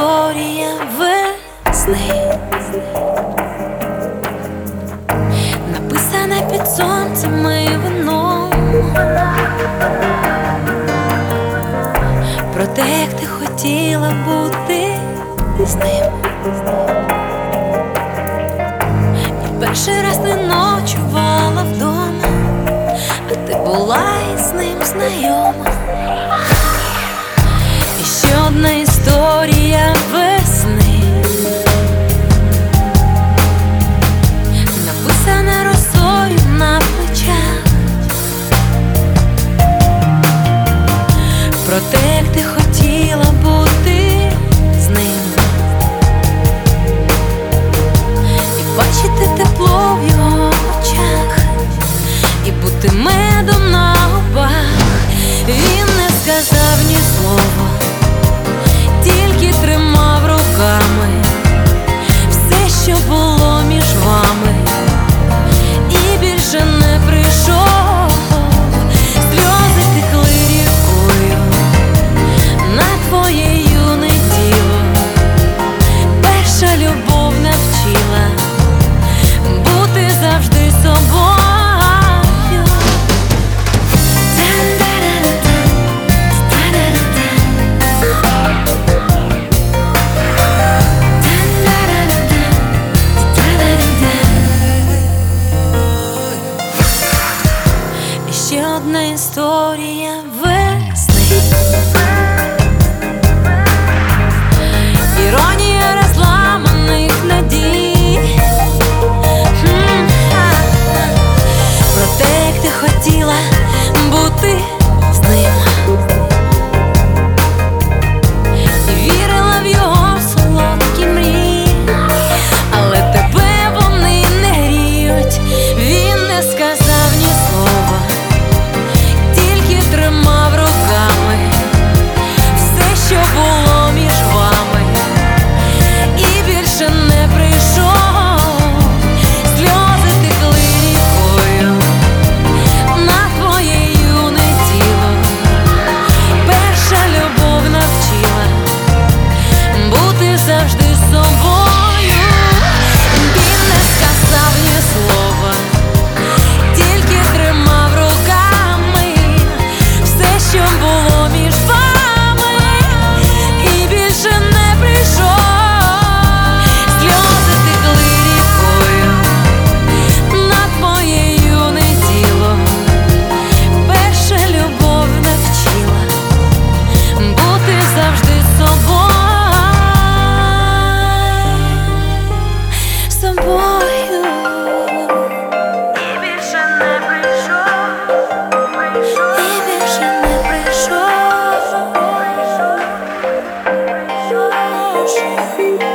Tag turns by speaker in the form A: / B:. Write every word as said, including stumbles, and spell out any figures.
A: історія весни, написана під сонцем і вином, про те, як ти хотіла бути з ним. І перший раз не ночувала вдома, а ти була із ним знайома. І ще одна історія весни, написана росою на плечах, про те, як ти хотіла бути з ним, і бачити тепло в його очах, і бути медом на губах. Він не сказав ні слова, тільки тримав руками все, що було між вами, і більше не прийшов. Сльози текли рікою на твоє юне тіло. Перша любов навчила бути завжди собою. Ще одна історія весни, іронія розламаних надій, про те, як ти хотіла бути з ним, і вірила в його солодкі мрії, але тебе вони не гріють. Він не сказав ні слова, тримав руками все, що було між вами, і більше не прийшов. Сльози текли рікою на твоє юне тіло. Перша любов навчила бути завжди собою. Він не сказав ні слова, тільки тримав руками все, що було між вами, і більше не прийшов. Сльози текли рікою на твоє юне тіло. Перша любов навчила бути завжди собою. Собою. І більше не прийшов. І більше не прийшов.